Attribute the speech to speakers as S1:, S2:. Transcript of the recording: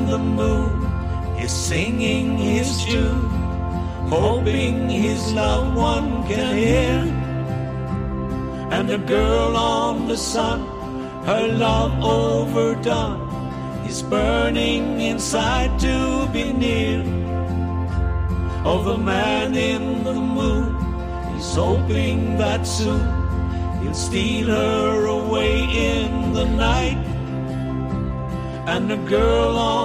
S1: the moon is singing his tune, hoping his loved one can hear. And the girl on the sun, her love overdone, is burning inside to be near. Oh, the man in the moon is hoping that soon he'll steal her away in the night. And the girl on